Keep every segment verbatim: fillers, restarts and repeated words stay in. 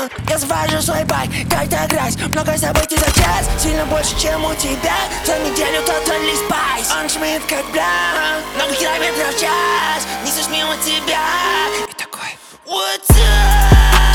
Я завожу свой байк, как-то грязь. Много событий за час, сильно больше, чем у тебя. За неделю тотally спайс. Он шмит как бля, много километров в час. Несешь мимо тебя и такой what's up?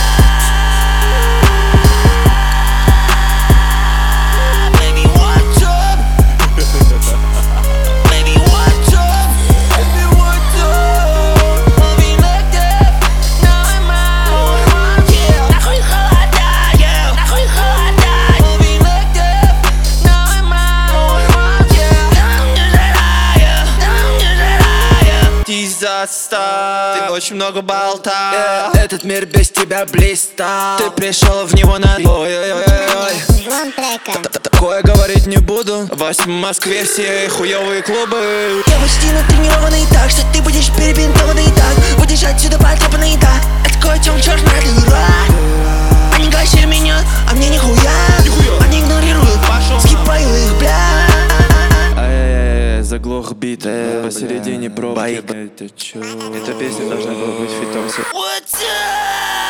Ты очень много болтал, э, этот мир без тебя блистал. Ты пришел в него на ой-ой-ой-ой. Такое говорить не буду. В Москве все хуёвые клубы. Я почти натренированный так, что ты будешь перебинтованный так. Будешь отсюда потрепанный так. Это кое-чем черная дыра. Они гасили меня, а мне нихуя. Они игнорируют, скипаю их, бля. Заглох бит, э, посередине пробки. Это чё? Эта песня должна была быть фитом. What's up?